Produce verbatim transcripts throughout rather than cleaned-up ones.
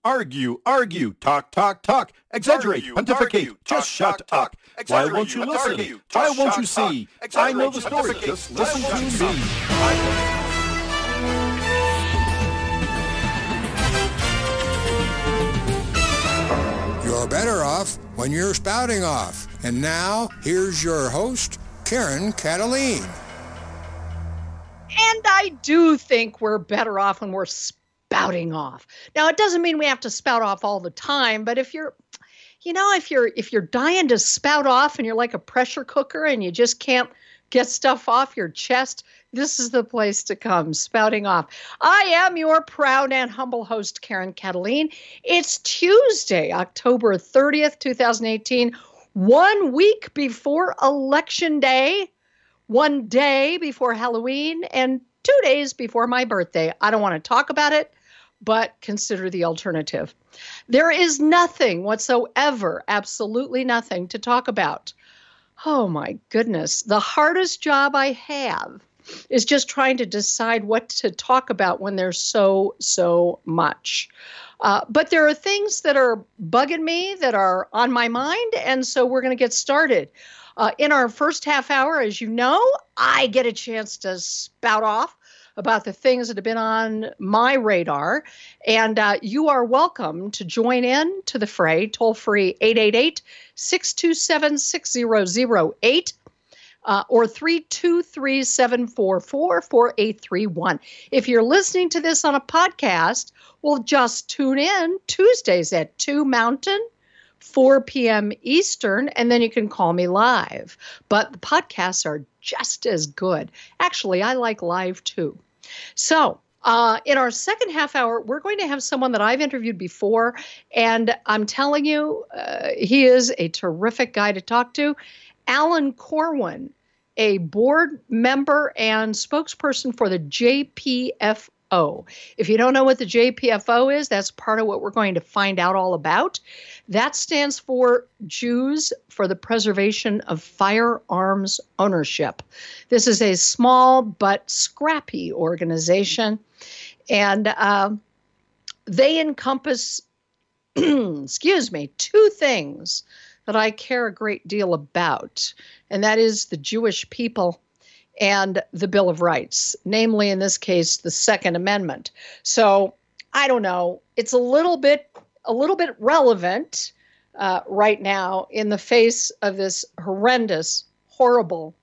Argue, argue, talk, talk, talk, exaggerate, Argue, pontificate, argue, just talk, shut talk, up. talk, Why exaggerate, won't you listen? argue, Why just won't you shut see? up, I know the exaggerate, story. pontificate, Just listen just to shut me. You're better off when you're spouting off. And now, here's your host, Karen Cataline. And I do think we're better off when we're spouting off. Now, it doesn't mean we have to spout off all the time, but if you're, you know, if you're if you're dying to spout off and you're like a pressure cooker and you just can't get stuff off your chest, this is the place to come, spouting off. I am your proud and humble host, Karen Cataline. It's Tuesday, October thirtieth, twenty eighteen, one week before Election Day. One day before Halloween and two days before my birthday. I don't want to talk about it, but consider the alternative. There is nothing whatsoever, absolutely nothing to talk about. Oh my goodness. The hardest job I have is just trying to decide what to talk about when there's so, so much. Uh, but there are things that are bugging me that are on my mind, and so we're going to get started. Uh, in our first half hour, as you know, I get a chance to spout off about the things that have been on my radar. And uh, you are welcome to join in to the fray, toll free eight eight eight, six two seven, six zero zero eight uh, or three two three, seven four four, four eight three one. If you're listening to this on a podcast, well, just tune in Tuesdays at two Mountain, four p.m. Eastern, and then you can call me live. But the podcasts are just as good. Actually, I like live too. So uh, in our second half hour, we're going to have someone that I've interviewed before, and I'm telling you, uh, he is a terrific guy to talk to. Alan Corwin, a board member and spokesperson for the J P F O. If you don't know what the J P F O is, that's part of what we're going to find out all about. That stands for Jews for the Preservation of Firearms Ownership. This is a small but scrappy organization, and uh, they encompass, excuse me, two things that I care a great deal about, and that is the Jewish people and the Bill of Rights, namely, in this case, the Second Amendment. So I don't know. It's a little bit, a little bit relevant uh, right now in the face of this horrendous, horrible,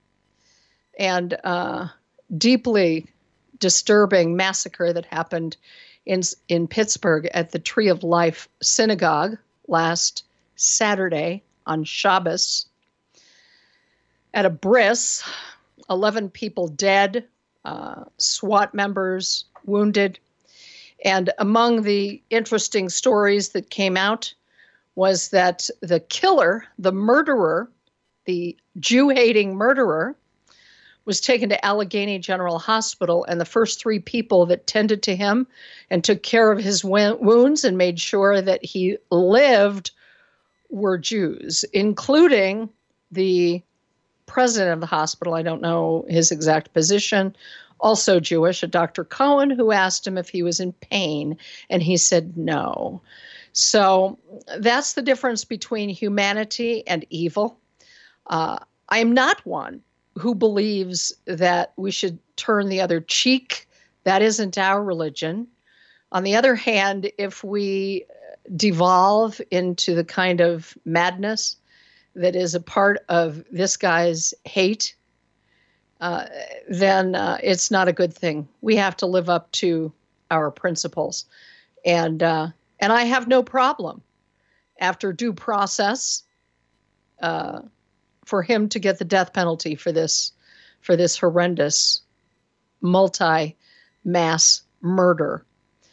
and uh, deeply disturbing massacre that happened in in Pittsburgh at the Tree of Life Synagogue last Saturday on Shabbos. At a bris, eleven people dead, uh, SWAT members wounded. And among the interesting stories that came out was that the killer, the murderer, the Jew-hating murderer, was taken to Allegheny General Hospital, and the first three people that tended to him and took care of his wounds and made sure that he lived were Jews, including the president of the hospital. I don't know his exact position, also Jewish, a Doctor Cohen, who asked him if he was in pain, and he said no. So that's the difference between humanity and evil. Uh, I am not one who believes that we should turn the other cheek. That isn't our religion. On the other hand, if we devolve into the kind of madness that is a part of this guy's hate, uh, then uh, it's not a good thing. We have to live up to our principles. And uh, and I have no problem, after due process, uh, for him to get the death penalty for this, for this horrendous multi-mass murder.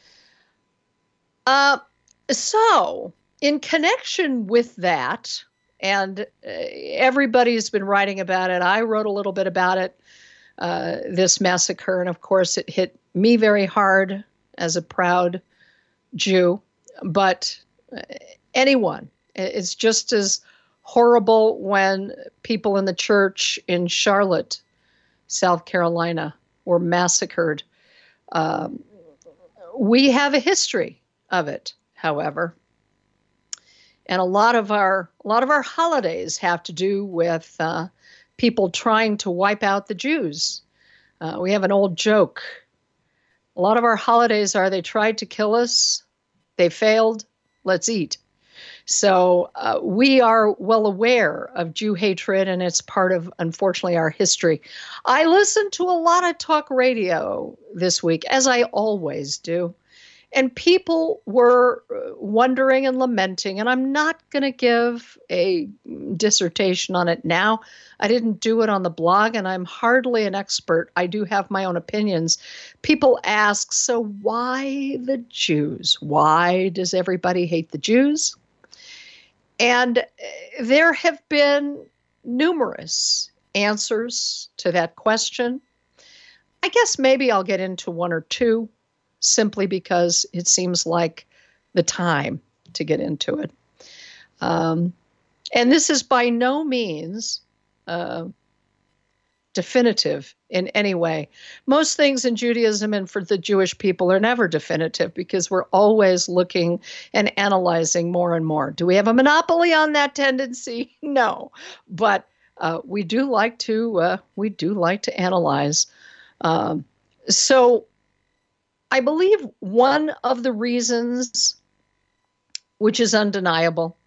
Uh, so, in connection with that, and uh, everybody's been writing about it. I wrote a little bit about it, uh, this massacre. And of course, it hit me very hard as a proud Jew. But uh, anyone, it's just as horrible when people in the church in Charlotte, South Carolina, were massacred. Um, we have a history of it however. And a lot of our a lot of our holidays have to do with uh, people trying to wipe out the Jews. Uh, we have an old joke. A lot of our holidays are they tried to kill us, they failed, let's eat. So uh, we are well aware of Jew hatred, and it's part of, unfortunately, our history. I listened to a lot of talk radio this week, as I always do. And people were wondering and lamenting, and I'm not going to give a dissertation on it now. I didn't do it on the blog, and I'm hardly an expert. I do have my own opinions. People ask, so why the Jews? Why does everybody hate the Jews? And there have been numerous answers to that question. I guess maybe I'll get into one or two, simply because it seems like the time to get into it. Um, and this is by no means uh, definitive in any way. Most things in Judaism and for the Jewish people are never definitive because we're always looking and analyzing more and more. Do we have a monopoly on that tendency? No, but uh, we do like to uh, we do like to analyze. Um, so. I believe one of the reasons, which is undeniable,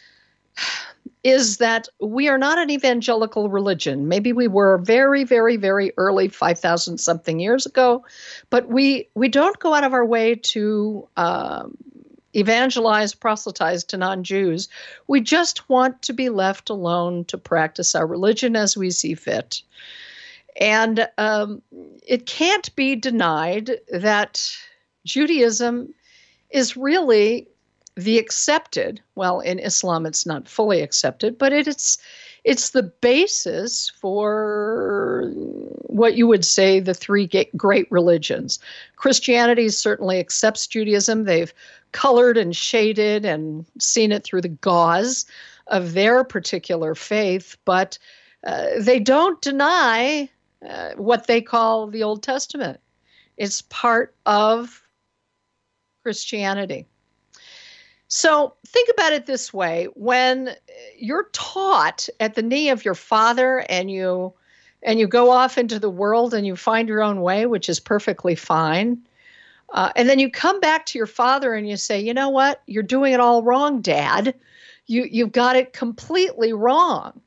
is that we are not an evangelical religion. Maybe we were very, very, very early, five thousand something years ago, but we we don't go out of our way to um, evangelize, proselytize to non-Jews. We just want to be left alone to practice our religion as we see fit. And um, it can't be denied that Judaism is really the accepted, well, in Islam it's not fully accepted, but it, it's it's the basis for what you would say the three great religions. Christianity certainly accepts Judaism. They've colored and shaded and seen it through the gauze of their particular faith, but uh, they don't deny Uh, what they call the Old Testament. It's part of Christianity. So think about it this way. When you're taught at the knee of your father and you and you go off into the world and you find your own way, which is perfectly fine, uh, and then you come back to your father and you say, you know what, you're doing it all wrong, Dad. You, you've got it completely wrong.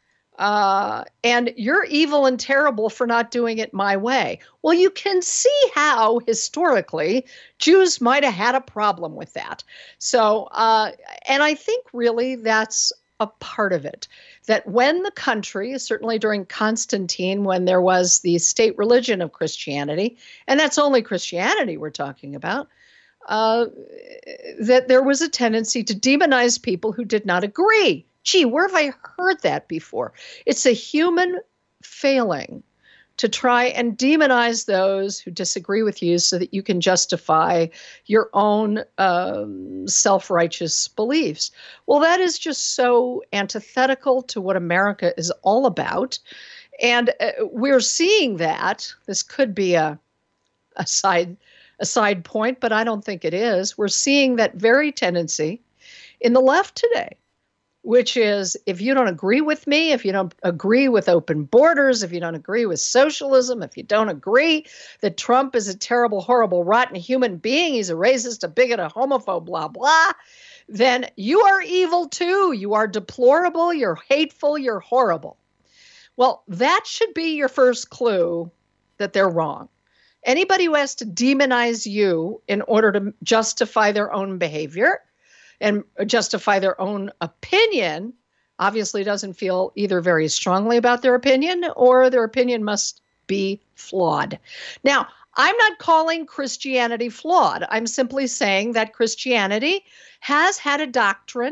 Uh, and you're evil and terrible for not doing it my way. Well, you can see how historically Jews might have had a problem with that. So, uh, and I think really that's a part of it, that when the country, certainly during Constantine, when there was the state religion of Christianity, and that's only Christianity we're talking about, uh, that there was a tendency to demonize people who did not agree. Gee, where have I heard that before? It's a human failing to try and demonize those who disagree with you so that you can justify your own um, self-righteous beliefs. Well, that is just so antithetical to what America is all about. And uh, we're seeing that. This could be a, a side a side point, but I don't think it is. We're seeing that very tendency in the left today, which is if you don't agree with me, if you don't agree with open borders, if you don't agree with socialism, if you don't agree that Trump is a terrible, horrible, rotten human being, he's a racist, a bigot, a homophobe, blah, blah, then you are evil too. You are deplorable, you're hateful, you're horrible. Well, that should be your first clue that they're wrong. Anybody who has to demonize you in order to justify their own behavior and justify their own opinion obviously doesn't feel either very strongly about their opinion or their opinion must be flawed. Now, I'm not calling Christianity flawed. I'm simply saying that Christianity has had a doctrine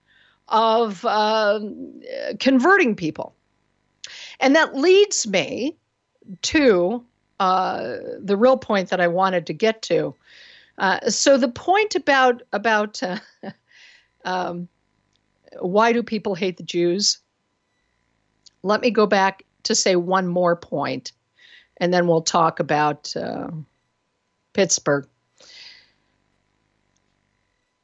of uh, converting people. And that leads me to uh, the real point that I wanted to get to. Uh, so the point about about uh, um, why do people hate the Jews? Let me go back to say one more point, and then we'll talk about uh, Pittsburgh.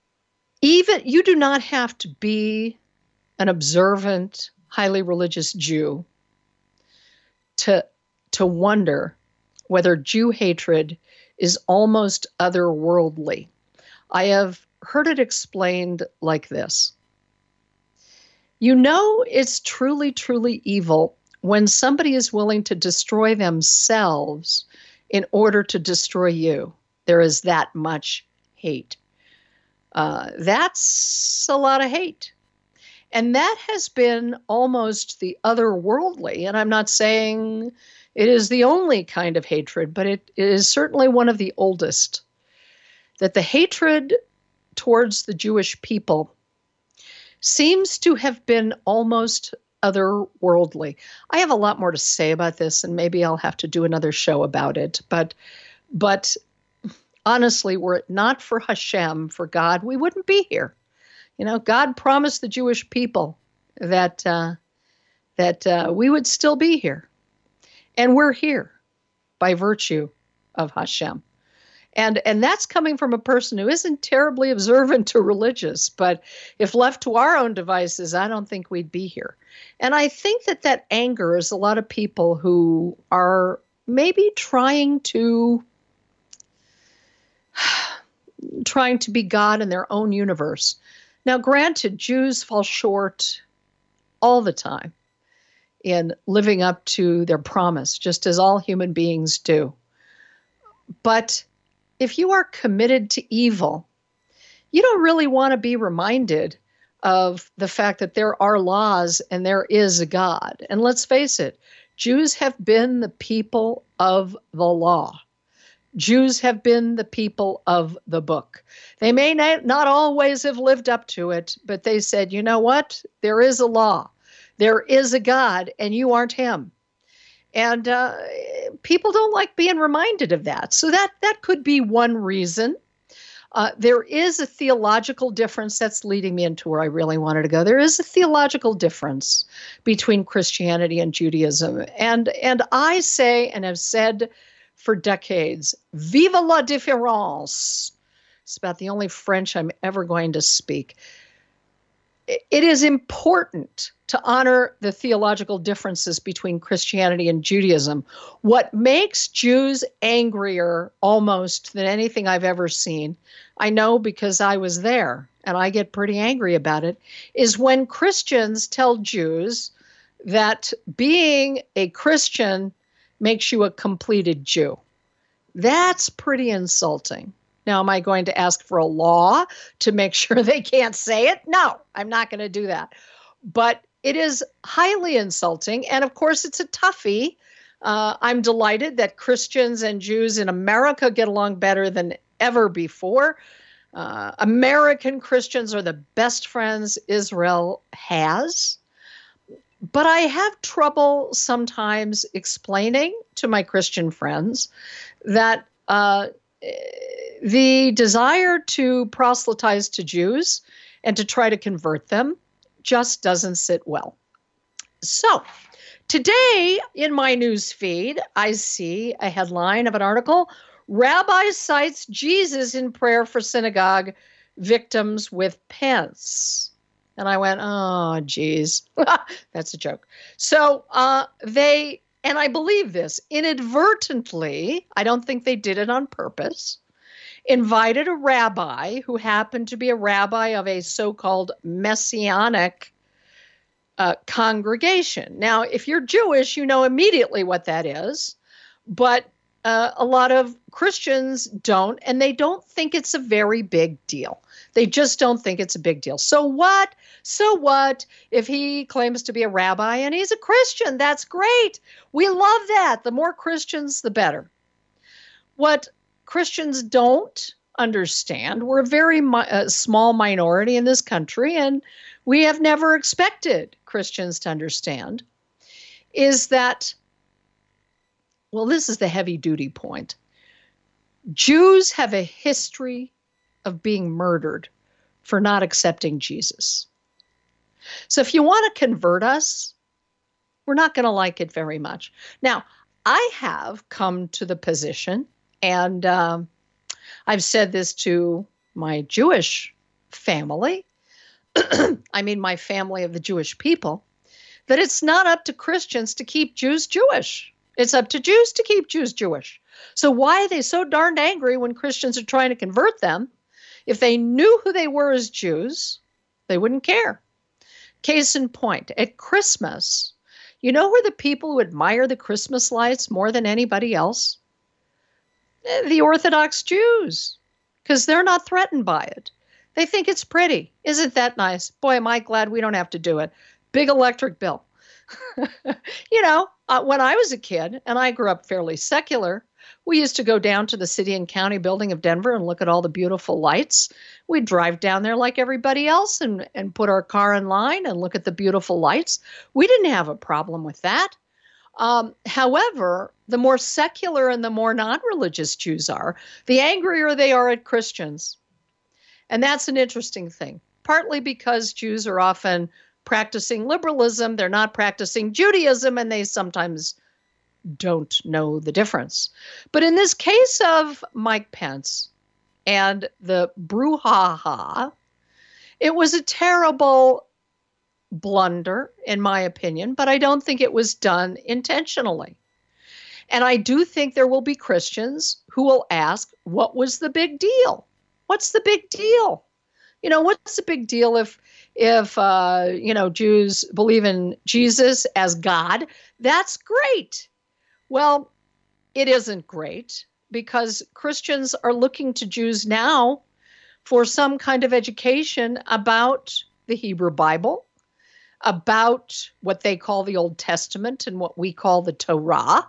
Even you do not have to be an observant, highly religious Jew to, to wonder whether Jew hatred is almost otherworldly. I have heard it explained like this. You know it's truly, truly evil when somebody is willing to destroy themselves in order to destroy you. There is that much hate. Uh, that's a lot of hate. And that has been almost the otherworldly. And I'm not saying it is the only kind of hatred, but it is certainly one of the oldest. That the hatred towards the Jewish people seems to have been almost otherworldly. I have a lot more to say about this, and maybe I'll have to do another show about it. But, but honestly, were it not for Hashem, for God, we wouldn't be here. You know, God promised the Jewish people that uh, that uh, we would still be here. And we're here by virtue of Hashem. And, and that's coming from a person who isn't terribly observant or religious. But if left to our own devices, I don't think we'd be here. And I think that that angers a lot of people who are maybe trying to trying to be God in their own universe. Now, granted, Jews fall short all the time in living up to their promise, just as all human beings do. But if you are committed to evil, you don't really want to be reminded of the fact that there are laws and there is a God. And let's face it, Jews have been the people of the law. Jews have been the people of the book. They may not always have lived up to it, but they said, you know what? There is a law. There is a God, and you aren't him. And uh, people don't like being reminded of that. So that, that could be one reason. Uh, there is a theological difference. That's leading me into where I really wanted to go. There is a theological difference between Christianity and Judaism. And, and I say and have said for decades, vive la différence. It's about the only French I'm ever going to speak. It is important to honor the theological differences between Christianity and Judaism. What makes Jews angrier almost than anything I've ever seen, I know because I was there and I get pretty angry about it, is when Christians tell Jews that being a Christian makes you a completed Jew. That's pretty insulting. Now, am I going to ask for a law to make sure they can't say it? No, I'm not going to do that. But it is highly insulting. And of course, it's a toughie. Uh, I'm delighted that Christians and Jews in America get along better than ever before. Uh, American Christians are the best friends Israel has. But I have trouble sometimes explaining to my Christian friends that uh, the desire to proselytize to Jews and to try to convert them just doesn't sit well. So today in my news feed, I see a headline of an article, Rabbi cites Jesus in prayer for synagogue victims with Pence. And I went, oh, geez, that's a joke. So uh, they, and I believe this, inadvertently, I don't think they did it on purpose, invited a rabbi who happened to be a rabbi of a so-called Messianic uh, congregation. Now, if you're Jewish, you know immediately what that is, but uh, a lot of Christians don't, and they don't think it's a very big deal. They just don't think it's a big deal. So what? So what if he claims to be a rabbi and he's a Christian? That's great. We love that. The more Christians, the better. What Christians don't understand, we're a very mi- uh, small minority in this country, and we have never expected Christians to understand, is that, well, this is the heavy-duty point. Jews have a history of being murdered for not accepting Jesus. So if you want to convert us, we're not going to like it very much. Now, I have come to the position, and um, I've said this to my Jewish family, I mean my family of the Jewish people, that it's not up to Christians to keep Jews Jewish. It's up to Jews to keep Jews Jewish. So why are they so darned angry when Christians are trying to convert them? If they knew who they were as Jews, they wouldn't care. Case in point, at Christmas, you know who are the people who admire the Christmas lights more than anybody else? The Orthodox Jews, because they're not threatened by it. They think it's pretty. Isn't that nice? Boy, am I glad we don't have to do it. Big electric bill. You know, uh, when I was a kid, and I grew up fairly secular, we used to go down to the city and county building of Denver and look at all the beautiful lights. We'd drive down there like everybody else and, and put our car in line and look at the beautiful lights. We didn't have a problem with that. Um, however, the more secular and the more non-religious Jews are, the angrier they are at Christians. And that's an interesting thing, partly because Jews are often practicing liberalism. They're not practicing Judaism, and they sometimes don't know the difference. But in this case of Mike Pence and the brouhaha, it was a terrible blunder, in my opinion, but I don't think it was done intentionally. And I do think there will be Christians who will ask, what was the big deal? What's the big deal? You know, what's the big deal if, if uh, you know, Jews believe in Jesus as God? That's great. Well, it isn't great because Christians are looking to Jews now for some kind of education about the Hebrew Bible, about what they call the Old Testament and what we call the Torah.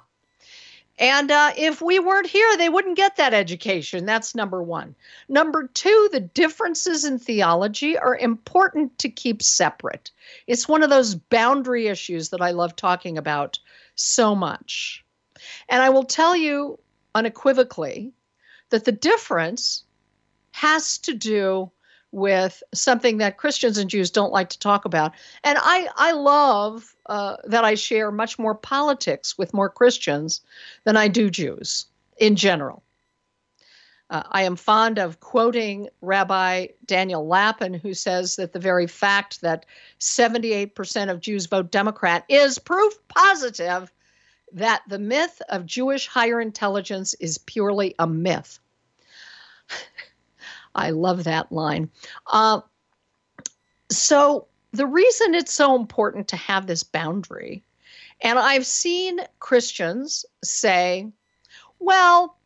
And uh, if we weren't here, they wouldn't get that education. That's number one. Number two, the differences in theology are important to keep separate. It's one of those boundary issues that I love talking about so much. And I will tell you unequivocally that the difference has to do with something that Christians and Jews don't like to talk about. And I, I love uh, that I share much more politics with more Christians than I do Jews in general. Uh, I am fond of quoting Rabbi Daniel Lapin, who says that the very fact that seventy-eight percent of Jews vote Democrat is proof positive that the myth of Jewish higher intelligence is purely a myth. I love that line. Uh, so the reason it's so important to have this boundary, and I've seen Christians say, well,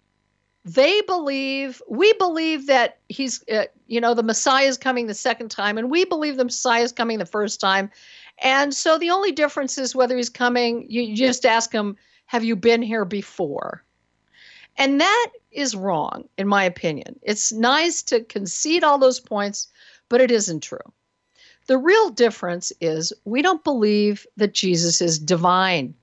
they believe, we believe that he's, uh, you know, the Messiah is coming the second time, and we believe the Messiah is coming the first time. And so the only difference is whether he's coming, you just ask him, have you been here before? And that is wrong, in my opinion. It's nice to concede all those points, but it isn't true. The real difference is we don't believe that Jesus is divine.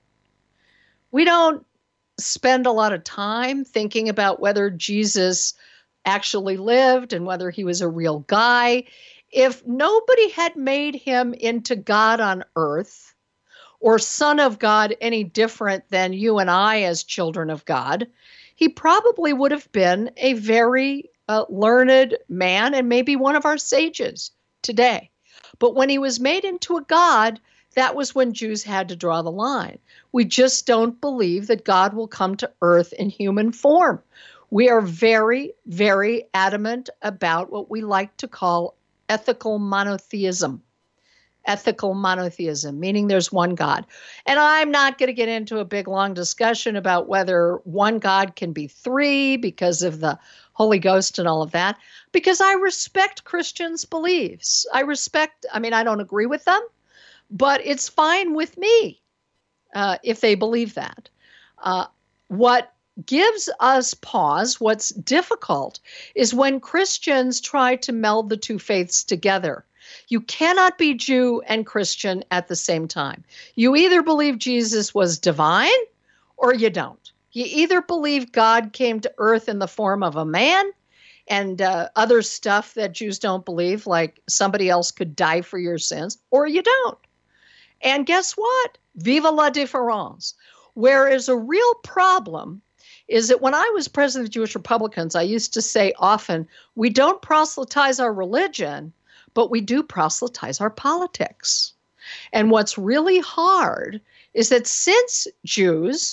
We don't spend a lot of time thinking about whether Jesus actually lived and whether he was a real guy. If nobody had made him into God on earth or Son of God any different than you and I as children of God, he probably would have been a very uh, learned man and maybe one of our sages today. But when he was made into a God, that was when Jews had to draw the line. We just don't believe that God will come to earth in human form. We are very, very adamant about what we like to call ethical monotheism. Ethical monotheism, meaning there's one God. And I'm not going to get into a big, long discussion about whether one God can be three because of the Holy Ghost and all of that, because I respect Christians' beliefs. I respect, I mean, I don't agree with them, but it's fine with me uh, if they believe that. Uh, what gives us pause, what's difficult, is when Christians try to meld the two faiths together. You cannot be Jew and Christian at the same time. You either believe Jesus was divine or you don't. You either believe God came to earth in the form of a man and uh, other stuff that Jews don't believe, like somebody else could die for your sins, or you don't. And guess what? Vive la différence. Whereas a real problem is that when I was president of the Jewish Republicans, I used to say often, we don't proselytize our religion, but we do proselytize our politics. And what's really hard is that since Jews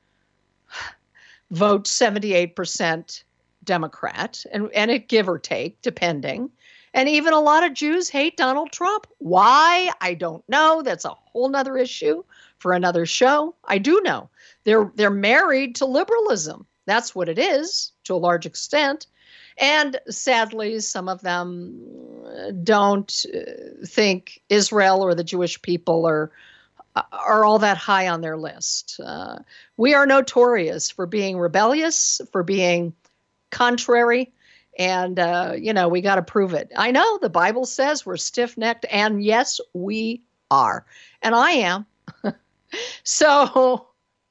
vote seventy-eight percent Democrat, and, and it give or take, depending, and even a lot of Jews hate Donald Trump. Why? I don't know. That's a whole nother issue for another show. I do know. They're they're married to liberalism. That's what it is, to a large extent. And sadly, some of them don't think Israel or the Jewish people are are all that high on their list. Uh, we are notorious for being rebellious, for being contrary, and, uh, you know, we got to prove it. I know the Bible says we're stiff-necked, and yes, we are. And I am. so,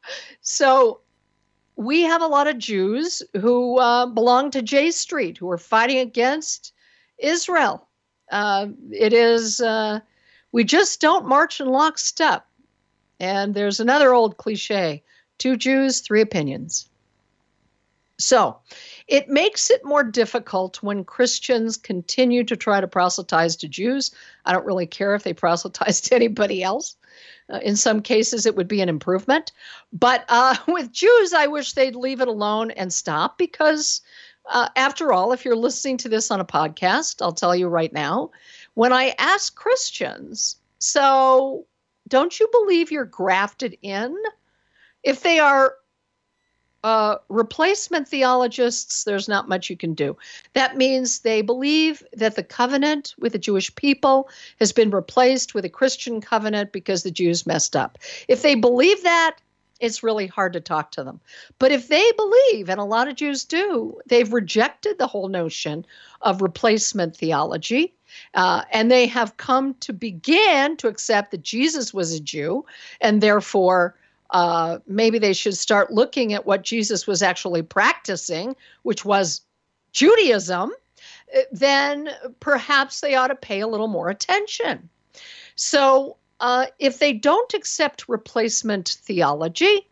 so we have a lot of Jews who uh, belong to J Street, who are fighting against Israel. Uh, it is, uh, we just don't march in lockstep. And there's another old cliche, two Jews, three opinions. So it makes it more difficult when Christians continue to try to proselytize to Jews. I don't really care if they proselytize to anybody else. Uh, in some cases, it would be an improvement. But uh, with Jews, I wish they'd leave it alone and stop because, uh, after all, if you're listening to this on a podcast, I'll tell you right now, when I ask Christians, so don't you believe you're grafted in? If they are Uh, replacement theologists, there's not much you can do. That means they believe that the covenant with the Jewish people has been replaced with a Christian covenant because the Jews messed up. If they believe that, it's really hard to talk to them. But if they believe, and a lot of Jews do, they've rejected the whole notion of replacement theology, uh, and they have come to begin to accept that Jesus was a Jew, and therefore Uh, maybe they should start looking at what Jesus was actually practicing, which was Judaism, then perhaps they ought to pay a little more attention. So uh, if they don't accept replacement theology,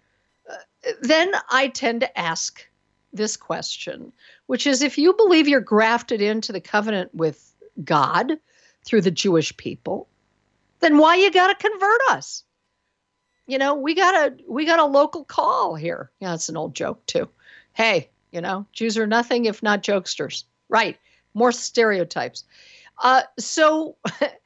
uh, then I tend to ask this question, which is, if you believe you're grafted into the covenant with God through the Jewish people, then why you got to convert us? You know, we got a we got a local call here. Yeah, it's an old joke too. Hey, you know, Jews are nothing if not jokesters. Right. More stereotypes. Uh, so,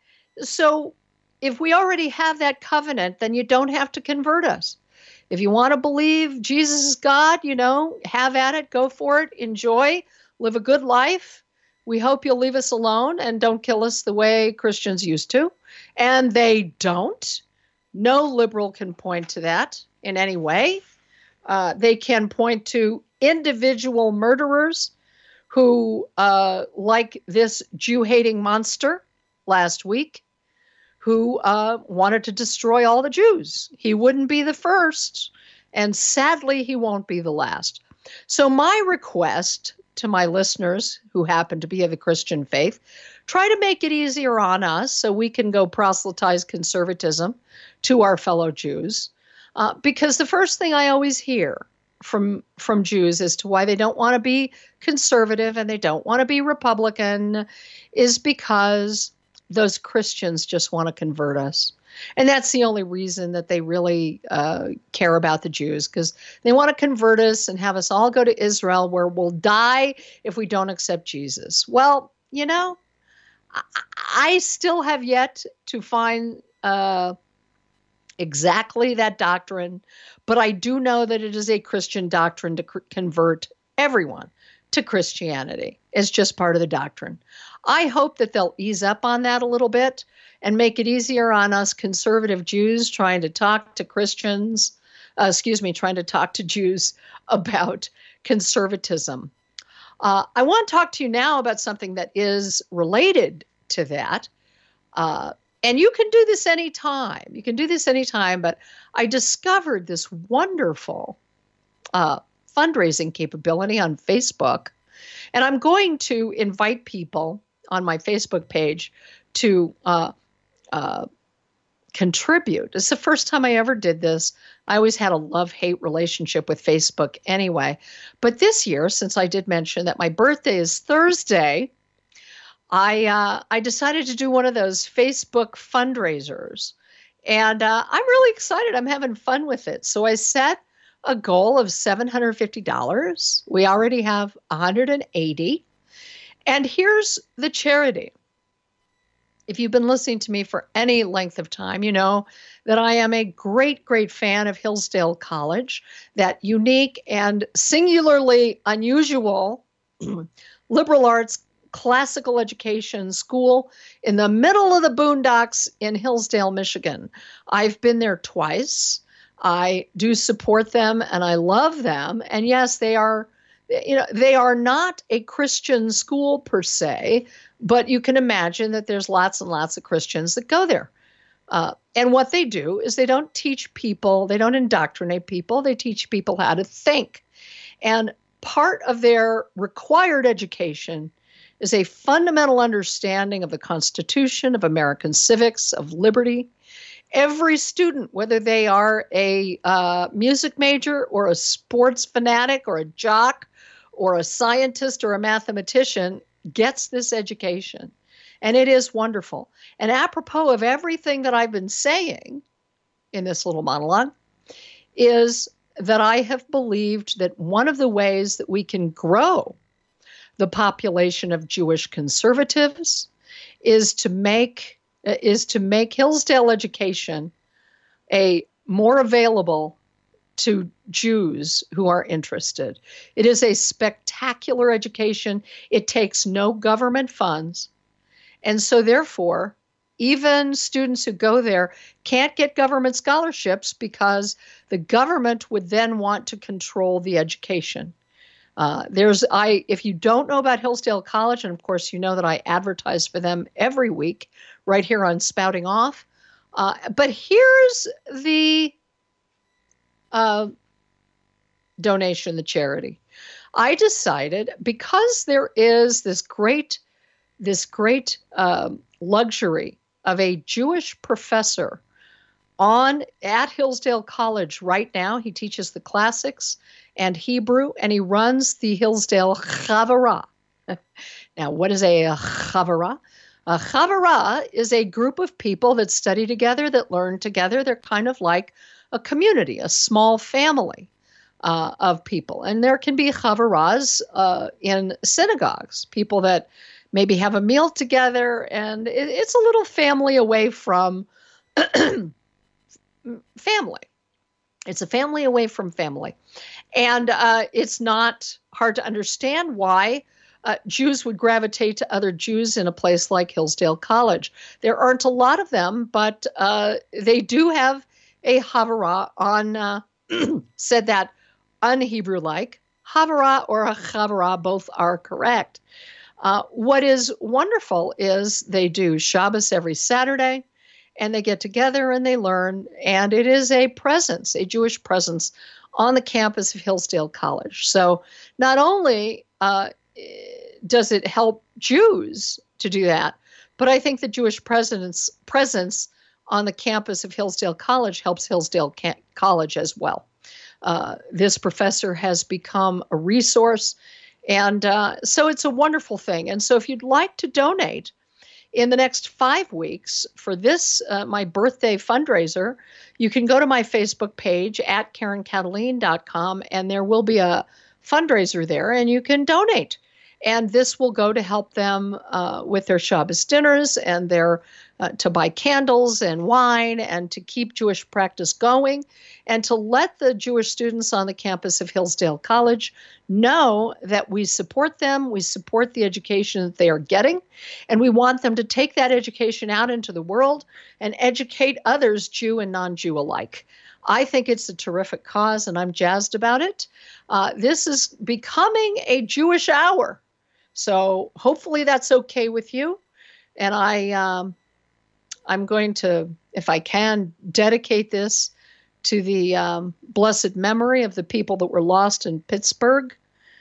so if we already have that covenant, then you don't have to convert us. If you want to believe Jesus is God, you know, have at it, go for it, enjoy, live a good life. We hope you'll leave us alone and don't kill us the way Christians used to. And they don't. No liberal can point to that in any way. Uh, they can point to individual murderers who, uh, like this Jew-hating monster last week, who uh, wanted to destroy all the Jews. He wouldn't be the first, and sadly, he won't be the last. So my request to my listeners who happen to be of the Christian faith, try to make it easier on us so we can go proselytize conservatism to our fellow Jews. Uh, because the first thing I always hear from from Jews as to why they don't want to be conservative and they don't want to be Republican is because those Christians just want to convert us. And that's the only reason that they really uh, care about the Jews, because they want to convert us and have us all go to Israel where we'll die if we don't accept Jesus. Well, you know, I, I still have yet to find uh, exactly that doctrine, but I do know that it is a Christian doctrine to c- convert everyone to Christianity. It's just part of the doctrine. I hope that they'll ease up on that a little bit and make it easier on us conservative Jews trying to talk to Christians, uh, excuse me, trying to talk to Jews about conservatism. Uh, I want to talk to you now about something that is related to that. Uh, and you can do this anytime. You can do this anytime, but I discovered this wonderful uh, fundraising capability on Facebook. And I'm going to invite people on my Facebook page to uh, uh, contribute. It's the first time I ever did this. I always had a love-hate relationship with Facebook anyway. But this year, since I did mention that my birthday is Thursday, I uh, I decided to do one of those Facebook fundraisers. And uh, I'm really excited. I'm having fun with it. So I set a goal of seven hundred fifty dollars. We already have one hundred eighty. And here's the charity. If you've been listening to me for any length of time, you know that I am a great, great fan of Hillsdale College, that unique and singularly unusual liberal arts classical education school in the middle of the boondocks in Hillsdale, Michigan. I've been there twice. I do support them and I love them. And yes, they are, you know, they are not a Christian school per se, but you can imagine that there's lots and lots of Christians that go there. Uh, and what they do is they don't teach people, they don't indoctrinate people, they teach people how to think. And part of their required education is a fundamental understanding of the Constitution, of American civics, of liberty. Every student, whether they are a uh, music major or a sports fanatic or a jock or a scientist or a mathematician, gets this education. And it is wonderful. And apropos of everything that I've been saying in this little monologue is that I have believed that one of the ways that we can grow the population of Jewish conservatives is to make is to make Hillsdale education a more available to Jews who are interested. It is a spectacular education. It takes no government funds. And so therefore, even students who go there can't get government scholarships because the government would then want to control the education. Uh, there's, I, if you don't know about Hillsdale College, and of course you know that I advertise for them every week right here on Spouting Off, uh, but here's the uh, donation, the charity. I decided, because there is this great, this great uh, luxury of a Jewish professor on at Hillsdale College right now. He teaches the classics and Hebrew, and he runs the Hillsdale Chavurah. Now, what is a, a Chavurah? A Chavurah is a group of people that study together, that learn together. They're kind of like a community, a small family uh, of people. And there can be Chavurahs uh, in synagogues, people that maybe have a meal together, and it, it's a little family away from family. It's a family away from family. And uh, it's not hard to understand why uh, Jews would gravitate to other Jews in a place like Hillsdale College. There aren't a lot of them, but uh, they do have a Chavurah on, uh, said that un-Hebrew-like. Chavurah or a Chavurah, both are correct. Uh, what is wonderful is they do Shabbos every Saturday, and they get together and they learn, and it is a presence, a Jewish presence on the campus of Hillsdale College. So not only uh, does it help Jews to do that, but I think the Jewish presence, presence on the campus of Hillsdale College helps Hillsdale Ca- College as well. Uh, this professor has become a resource, and uh, so it's a wonderful thing. And so if you'd like to donate in the next five weeks for this, uh, my birthday fundraiser, you can go to my Facebook page at Karen Kataline dot com, and there will be a fundraiser there, and you can donate. And this will go to help them uh, with their Shabbos dinners and their uh, to buy candles and wine and to keep Jewish practice going and to let the Jewish students on the campus of Hillsdale College know that we support them, we support the education that they are getting, and we want them to take that education out into the world and educate others, Jew and non-Jew alike. I think it's a terrific cause, and I'm jazzed about it. Uh, this is becoming a Jewish hour. So hopefully that's okay with you. And I, um, I'm going to, if I can, dedicate this to the um, blessed memory of the people that were lost in Pittsburgh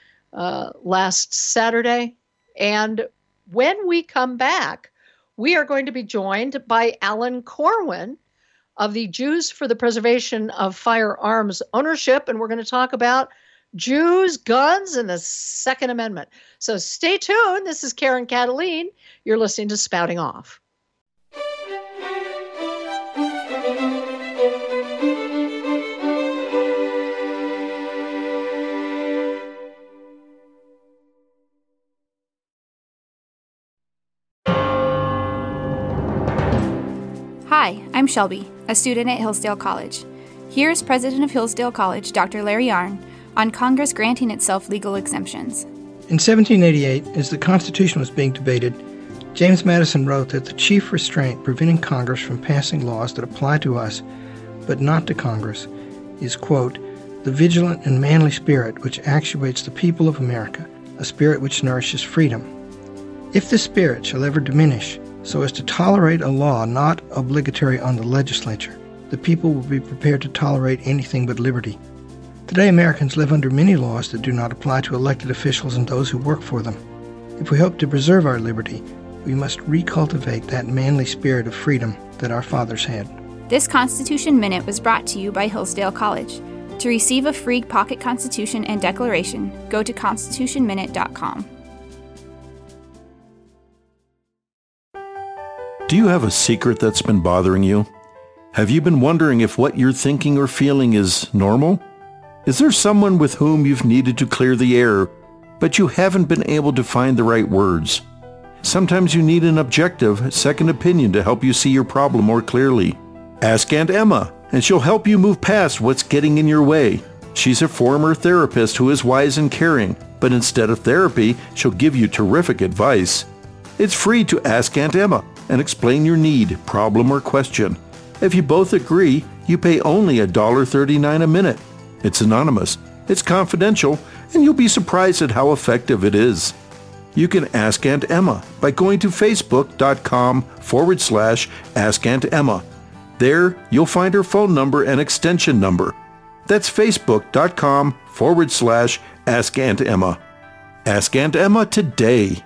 uh, last Saturday. And when we come back, we are going to be joined by Alan Corwin, of the Jews for the Preservation of Firearms Ownership, and we're going to talk about Jews, guns, and the Second Amendment. So stay tuned. This is Karen Kataline. You're listening to Spouting Off. Hi, I'm Shelby, a student at Hillsdale College. Here's President of Hillsdale College, Doctor Larry Yarn, on Congress granting itself legal exemptions. In seventeen eighty-eight, as the Constitution was being debated, James Madison wrote that the chief restraint preventing Congress from passing laws that apply to us, but not to Congress, is, quote, the vigilant and manly spirit which actuates the people of America, a spirit which nourishes freedom. If this spirit shall ever diminish, so as to tolerate a law not obligatory on the legislature, the people will be prepared to tolerate anything but liberty. Today, Americans live under many laws that do not apply to elected officials and those who work for them. If we hope to preserve our liberty, we must recultivate that manly spirit of freedom that our fathers had. This Constitution Minute was brought to you by Hillsdale College. To receive a free pocket constitution and declaration, go to constitution minute dot com. Do you have a secret that's been bothering you? Have you been wondering if what you're thinking or feeling is normal? Is there someone with whom you've needed to clear the air, but you haven't been able to find the right words? Sometimes you need an objective, second opinion to help you see your problem more clearly. Ask Aunt Emma, and she'll help you move past what's getting in your way. She's a former therapist who is wise and caring, but instead of therapy, she'll give you terrific advice. It's free to ask Aunt Emma and explain your need, problem, or question. If you both agree, you pay only one dollar and thirty-nine cents a minute. It's anonymous, it's confidential, and you'll be surprised at how effective it is. You can ask Aunt Emma by going to facebook.com forward slash Ask Aunt Emma. There, you'll find her phone number and extension number. That's facebook.com forward slash Ask Aunt Emma. Ask Aunt Emma today.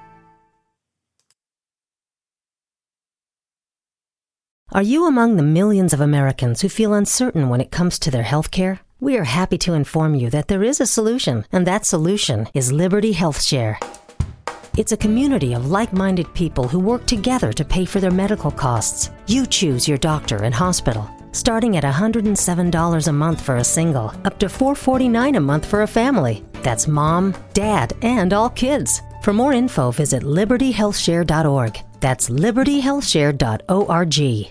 Are you among the millions of Americans who feel uncertain when it comes to their health care? We are happy to inform you that there is a solution, and that solution is Liberty Health Share. It's a community of like-minded people who work together to pay for their medical costs. You choose your doctor and hospital, starting at one hundred seven dollars a month for a single, up to four hundred forty-nine dollars a month for a family. That's mom, dad, and all kids. For more info, visit liberty health share dot org. That's liberty health share dot org.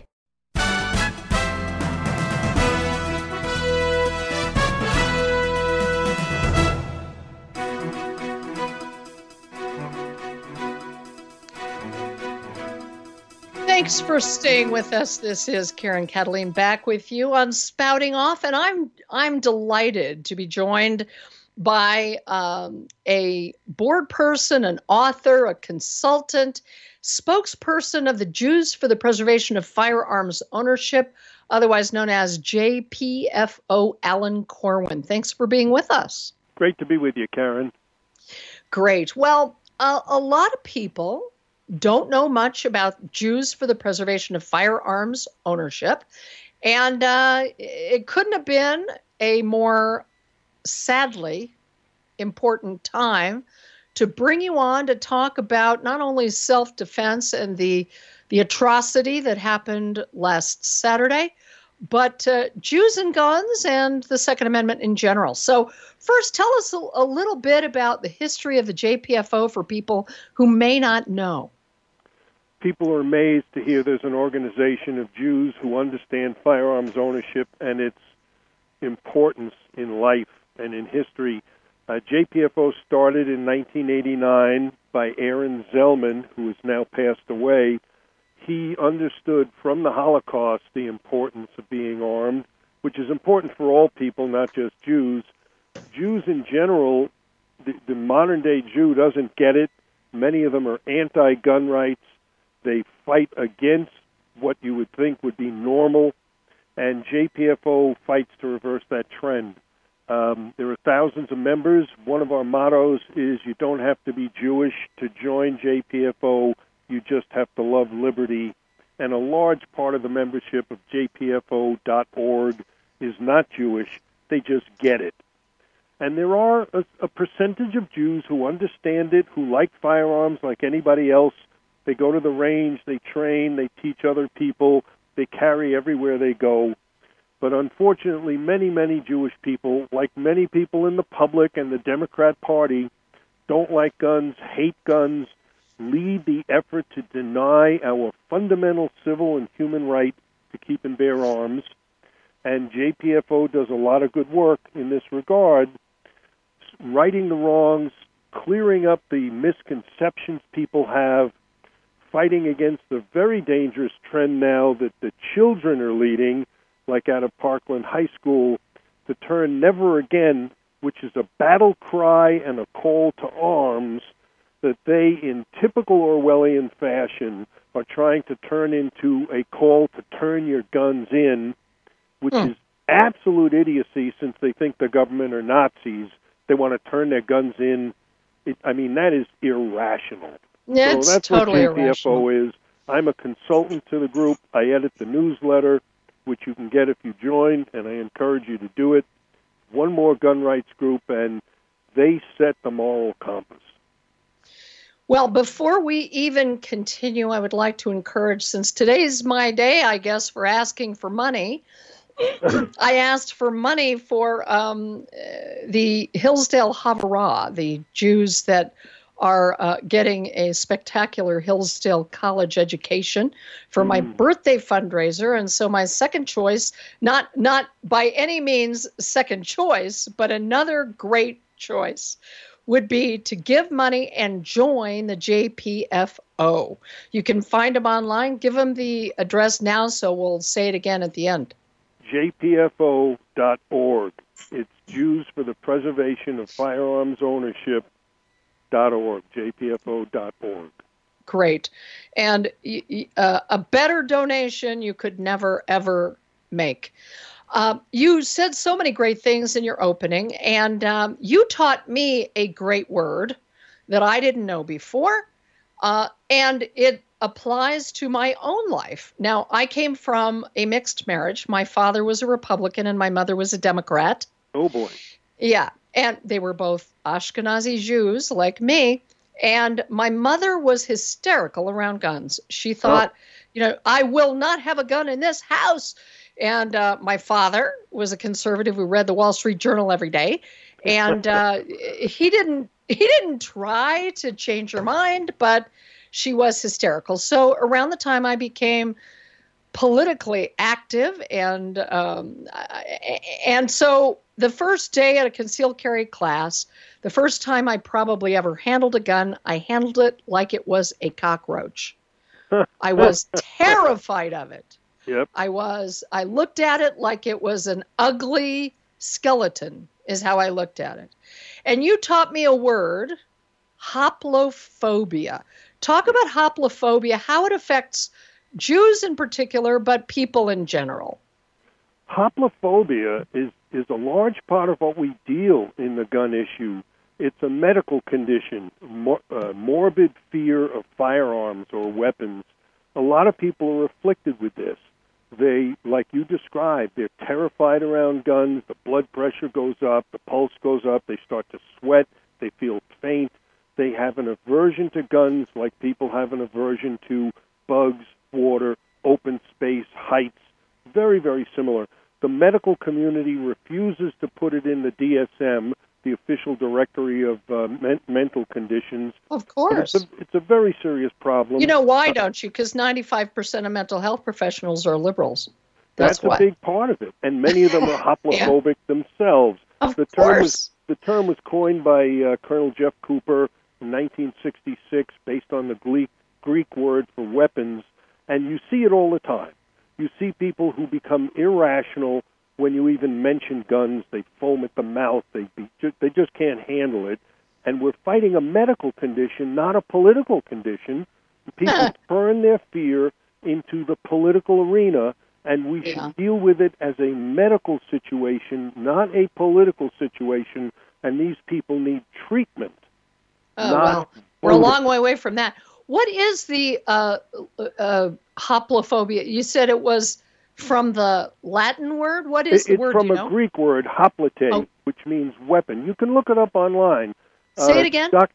Thanks for staying with us. This is Karen Kataline back with you on Spouting Off, and I'm I'm delighted to be joined by um, a board person, an author, a consultant, spokesperson of the Jews for the Preservation of Firearms Ownership, otherwise known as J P F O, Alan Corwin. Thanks for being with us. Great to be with you, Karen. Great. Well, uh, a lot of people don't know much about Jews for the Preservation of Firearms Ownership. And uh, it couldn't have been a more, sadly, important time to bring you on to talk about not only self-defense and the, the atrocity that happened last Saturday, but uh, Jews and guns and the Second Amendment in general. So first, tell us a, a little bit about the history of the J P F O for people who may not know. People are amazed to hear there's an organization of Jews who understand firearms ownership and its importance in life and in history. Uh, J P F O started in nineteen eighty-nine by Aaron Zellman, who has now passed away. He understood from the Holocaust the importance of being armed, which is important for all people, not just Jews. Jews in general, the, the modern-day Jew doesn't get it. Many of them are anti-gun rights. They fight against what you would think would be normal, and J P F O fights to reverse that trend. Um, there are thousands of members. One of our mottos is you don't have to be Jewish to join J P F O. You just have to love liberty and a large part of the membership of J P F O dot org is not Jewish. They just get it. And there are a, a percentage of Jews who understand it, who like firearms like anybody else. They go to the range, they train, they teach other people, they carry everywhere they go. But unfortunately, many, many Jewish people, like many people in the public and the Democrat Party, don't like guns, hate guns, lead the effort to deny our fundamental civil and human right to keep and bear arms. And J P F O does a lot of good work in this regard, righting the wrongs, clearing up the misconceptions people have, fighting against the very dangerous trend now that the children are leading, like out of Parkland High School, to turn never again, which is a battle cry and a call to arms that they, in typical Orwellian fashion, are trying to turn into a call to turn your guns in, which mm. is absolute idiocy since they think the government are Nazis. They want to turn their guns in. It, I mean, that is irrational. Yeah, it's so that's totally what J P F O irrational. is. I'm a consultant to the group. I edit the newsletter, which you can get if you join, and I encourage you to do it. One more gun rights group, and they set the moral compass. Well, before we even continue, I would like to encourage, since today's my day, I guess, for asking for money, I asked for money for um, the Hillsdale Havurah, the Jews that are uh, getting a spectacular Hillsdale College education for my mm. birthday fundraiser. And so my second choice, not not by any means second choice, but another great choice, would be to give money and join the J P F O. You can find them online. Give them the address now, so we'll say it again at the end. J P F O dot org. It's Jews for the Preservation of Firearms Ownership dot org. J P F O dot org. Great. And uh, a better donation you could never, ever make. Uh, you said so many great things in your opening, and um, you taught me a great word that I didn't know before, uh, and it applies to my own life. Now, I came from a mixed marriage. My father was a Republican and my mother was a Democrat. Oh, boy. Yeah, and they were both Ashkenazi Jews like me, and my mother was hysterical around guns. She thought, oh. you know, I will not have a gun in this house. And uh, my father was a conservative who read the Wall Street Journal every day, and uh, he didn't he didn't try to change her mind, but she was hysterical. So around the time I became politically active, and um, and so the first day at a concealed carry class, the first time I probably ever handled a gun, I handled it like it was a cockroach. I was terrified of it. Yep. I was, I looked at it like it was an ugly skeleton, is how I looked at it. And you taught me a word, hoplophobia. Talk about hoplophobia, how it affects Jews in particular, but people in general. Hoplophobia is, is a large part of what we deal in the gun issue. It's a medical condition, mor- uh, morbid fear of firearms or weapons. A lot of people are afflicted with this. They, like you described, they're terrified around guns, the blood pressure goes up, the pulse goes up, they start to sweat, they feel faint, they have an aversion to guns like people have an aversion to bugs, water, open space, heights, very, very similar. The medical community refuses to put it in the D S M, the official directory of uh, men- mental conditions. Of course. It's a, it's a very serious problem. You know why, don't you? Because ninety-five percent of mental health professionals are liberals. That's, That's why. a big part of it. And many of them are hoplophobic yeah. themselves. Of the term course. Was, the term was coined by uh, Colonel Jeff Cooper in nineteen sixty-six based on the Greek, Greek word for weapons. And you see it all the time. You see people who become irrational when you even mention guns. They foam at the mouth. They be, they just can't handle it. And we're fighting a medical condition, not a political condition. People turn their fear into the political arena, and we yeah. should deal with it as a medical situation, not a political situation, and these people need treatment. Oh, well, we're a long way away from that. What is the uh, uh, hoplophobia? You said it was from the Latin word? What is it, the it's word? It's from you a know? Greek word, hoplite, oh. which means weapon. You can look it up online. Say uh, it again. Doc,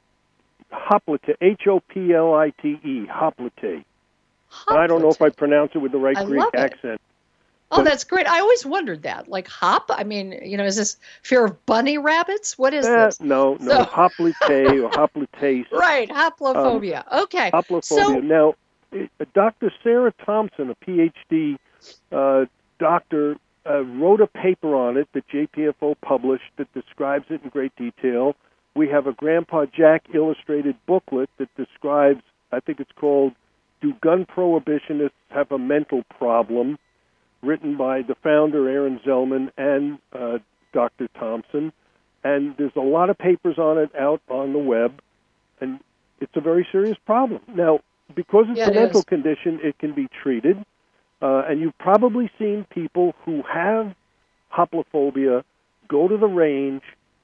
hoplite, H O P L I T E, hoplite. And I don't know if I pronounce it with the right I Greek accent. Oh, that's great. I always wondered that. Like hop? I mean, you know, is this fear of bunny rabbits? What is eh, this? No, no, so, hoplite or hoplitase. Right, hoplophobia. Um, okay. Hoplophobia. So, now, it, Doctor Sarah Thompson, a P H D uh, doctor, uh, wrote a paper on it that J P F O published that describes it in great detail. We have a Grandpa Jack illustrated booklet that describes, I think it's called, Do Gun Prohibitionists Have a Mental Problem?, written by the founder, Aaron Zellman, and uh, Doctor Thompson. And there's a lot of papers on it out on the web, and it's a very serious problem. Now, because it's yeah, a it mental is. condition, it can be treated. Uh, and you've probably seen people who have hoplophobia go to the range,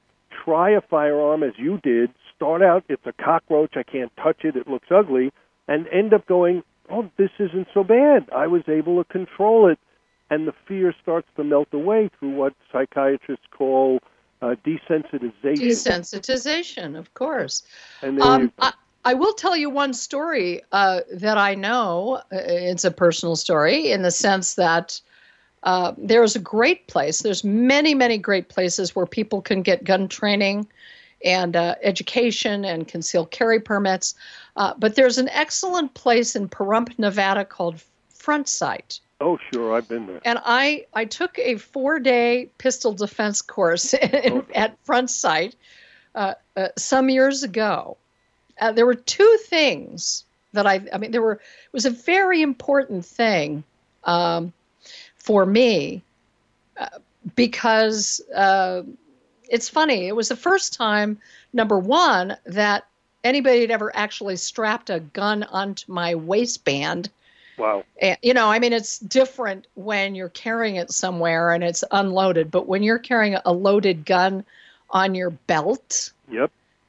try a firearm as you did, start out, it's a cockroach, I can't touch it, it looks ugly, and end up going, oh, this isn't so bad. I was able to control it. And the fear starts to melt away through what psychiatrists call uh, desensitization. Desensitization, of course. And then um, you... I, I will tell you one story uh, that I know. It's a personal story in the sense that uh, there's a great place. There's many, many great places where people can get gun training and uh, education and concealed carry permits. Uh, but there's an excellent place in Pahrump, Nevada called Front Sight. Oh, sure, I've been there. And I, I took a four-day pistol defense course in, oh. at Front Sight uh, uh, some years ago. Uh, there were two things that I, I mean, there were, it was a very important thing um, for me uh, because uh, it's funny. It was the first time, number one, that anybody had ever actually strapped a gun onto my waistband. Wow. And, you know, I mean, it's different when you're carrying it somewhere and it's unloaded, but when you're carrying a loaded gun on your belt. Yep.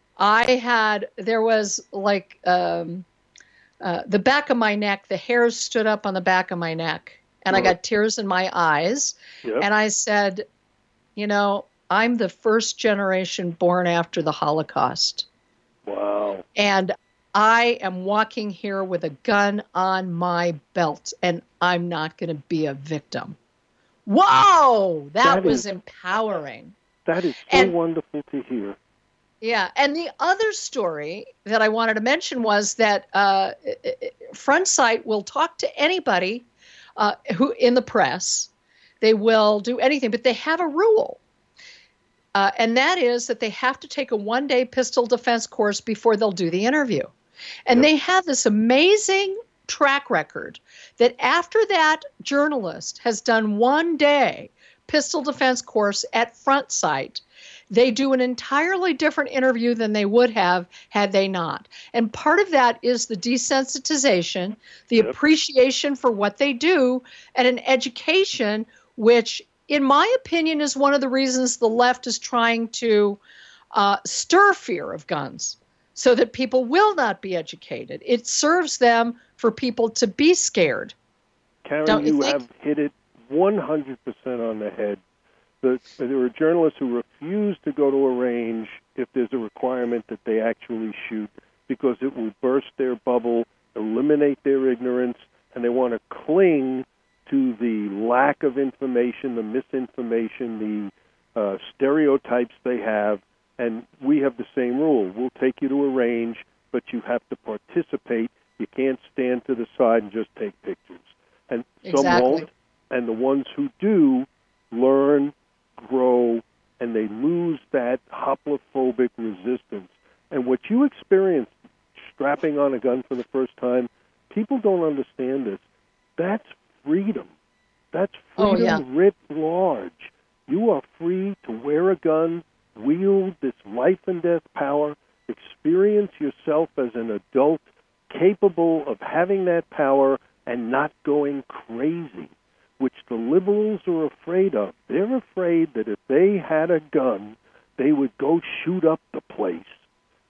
I had, there was like um, uh, the back of my neck, the hairs stood up on the back of my neck, and right. I got tears in my eyes. Yep. And I said, you know, I'm the first generation born after the Holocaust. Wow. And I am walking here with a gun on my belt, and I'm not going to be a victim. Whoa! That, that was is, empowering. That is so and, wonderful to hear. Yeah, and the other story that I wanted to mention was that uh, Front Sight will talk to anybody uh, who in the press. They will do anything, but they have a rule. Uh, and that is that they have to take a one-day pistol defense course before they'll do the interview. And yep. they have this amazing track record that after that journalist has done one day pistol defense course at Front Sight, they do an entirely different interview than they would have had they not. And part of that is the desensitization, the yep. appreciation for what they do, and an education which, in my opinion, is one of the reasons the left is trying to uh, stir fear of guns, so that people will not be educated. It serves them for people to be scared. Karen, Don't you, you think? have hit it one hundred percent on the head. The, there are journalists who refuse to go to a range if there's a requirement that they actually shoot, because it will burst their bubble, eliminate their ignorance, and they want to cling to the lack of information, the misinformation, the uh, stereotypes they have. And we have the same rule. We'll take you to a range, but you have to participate. You can't stand to the side and just take pictures. And exactly. some won't. And the ones who do learn, grow, and they lose that hoplophobic resistance. And what you experienced strapping on a gun for the first time, people don't understand this. That's freedom. That's freedom oh, yeah. writ large. You are free to wear a gun, wield this life and death power, experience yourself as an adult capable of having that power and not going crazy, which the liberals are afraid of. They're afraid that if they had a gun, they would go shoot up the place.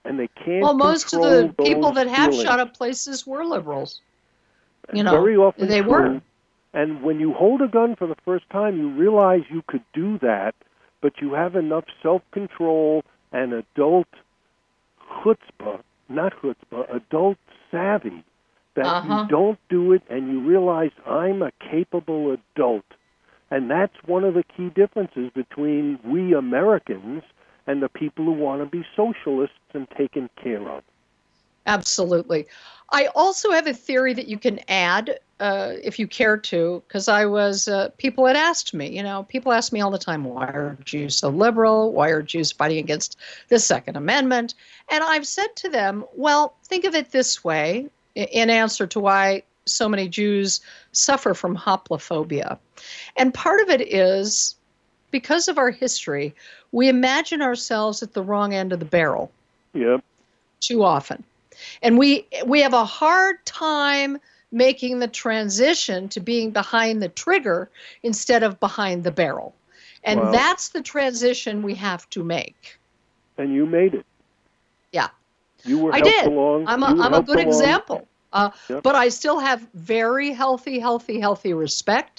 and they can't Well, most of control the people those that have feelings. shot up places were liberals. You know, Very often they true. were. And when you hold a gun for the first time, you realize you could do that, but you have enough self-control and adult chutzpah, not chutzpah, adult savvy, that Uh-huh. you don't do it and you realize I'm a capable adult. And that's one of the key differences between we Americans and the people who want to be socialists and taken care of. Absolutely. I also have a theory that you can add, uh, if you care to, because I was, uh, people had asked me, you know, people ask me all the time, why are Jews so liberal? Why are Jews fighting against the Second Amendment? And I've said to them, well, think of it this way, in answer to why so many Jews suffer from hoplophobia. And part of it is, because of our history, we imagine ourselves at the wrong end of the barrel. Yep. Too often. And we we have a hard time making the transition to being behind the trigger instead of behind the barrel. And Wow. that's the transition we have to make. And you made it. Yeah. You were I helped did. along. I'm a, You were I'm a helped good along. example. Uh, Yep. But I still have very healthy, healthy, healthy respect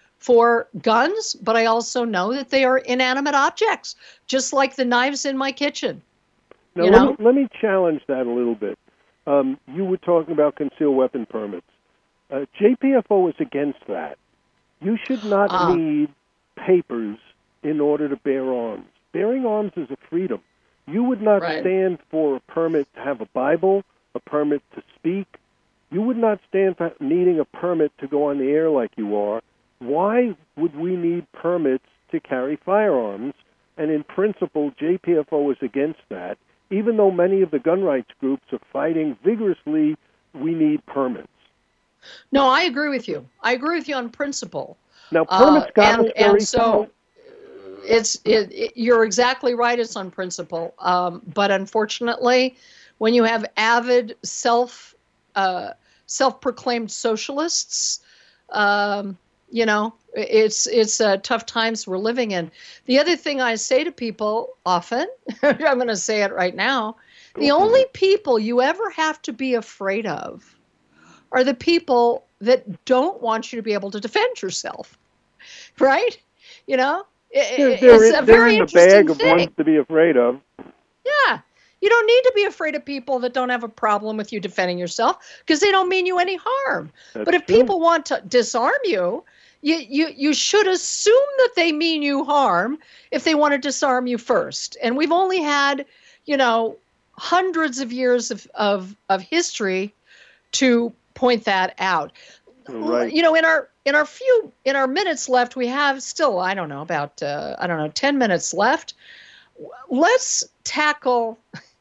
for guns. But I also know that they are inanimate objects, just like the knives in my kitchen. Now, You let, know? me, let me challenge that a little bit. Um, you were talking about concealed weapon permits. Uh, J P F O is against that. You should not Ah. need papers in order to bear arms. Bearing arms is a freedom. You would not Right. stand for a permit to have a Bible, a permit to speak. You would not stand for needing a permit to go on the air like you are. Why would we need permits to carry firearms? And in principle, J P F O is against that. Even though many of the gun rights groups are fighting vigorously, we need permits. No, I agree with you. I agree with you on principle. Now, permits Uh, got and, us very and so far. it's it, it, you're exactly right. It's on principle, um, but unfortunately, when you have avid self uh, self-proclaimed socialists, um, you know, it's it's uh, tough times we're living in. The other thing I say to people often, I'm going to say it right now, the Go for only it. people you ever have to be afraid of are the people that don't want you to be able to defend yourself, right? You know, it, They're, it's they're a in, they're very in the interesting bag of thing. ones to be afraid of. Yeah. You don't need to be afraid of people that don't have a problem with you defending yourself because they don't mean you any harm. That's but if true. people want to disarm you, you, you, you should assume that they mean you harm if they want to disarm you first. And we've only had, you know, hundreds of years of, of, of history to point that out. Right. You know, in our in our few in our minutes left, we have still, I don't know, about uh, I don't know, ten minutes left. Let's tackle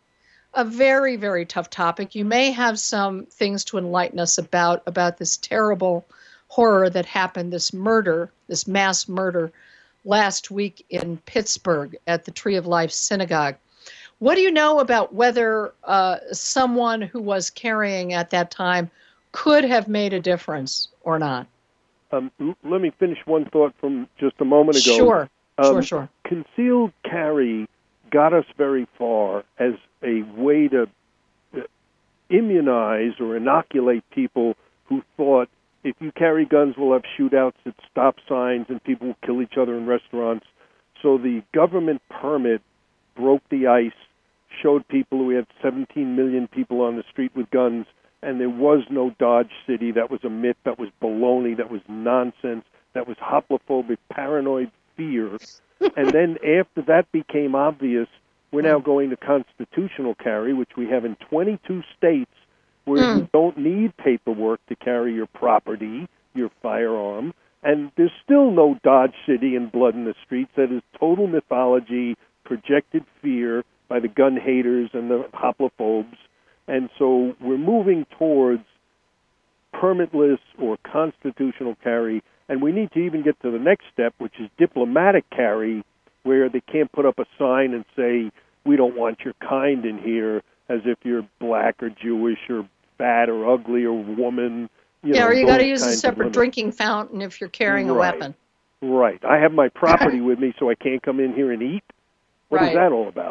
a very, very tough topic. You may have some things to enlighten us about about this terrible horror that happened, this murder, this mass murder last week in Pittsburgh at the Tree of Life Synagogue. What do you know about whether uh, someone who was carrying at that time could have made a difference or not? Um, l- let me finish one thought from just a moment ago. Sure, Um, sure, sure. Concealed carry got us very far as a way to uh, immunize or inoculate people who thought if you carry guns, we'll have shootouts at stop signs and people will kill each other in restaurants. So the government permit broke the ice, showed people we had seventeen million people on the street with guns, and there was no Dodge City. That was a myth. That was baloney. That was nonsense. That was hoplophobic, paranoid fear. And then after that became obvious, we're now going to constitutional carry, which we have in twenty-two states where Mm. you don't need paperwork to carry your property, your firearm. And there's still no Dodge City and blood in the streets. That is total mythology, projected fear by the gun haters and the hoplophobes. And so we're moving towards permitless or constitutional carry, and we need to even get to the next step, which is diplomatic carry, where they can't put up a sign and say, we don't want your kind in here, as if you're black or Jewish or fat or ugly or woman. You Yeah, know, or you got to those use a kinds of separate limits. drinking fountain if you're carrying a Right. weapon. Right. I have my property with me, so I can't come in here and eat. What is Right. that all about?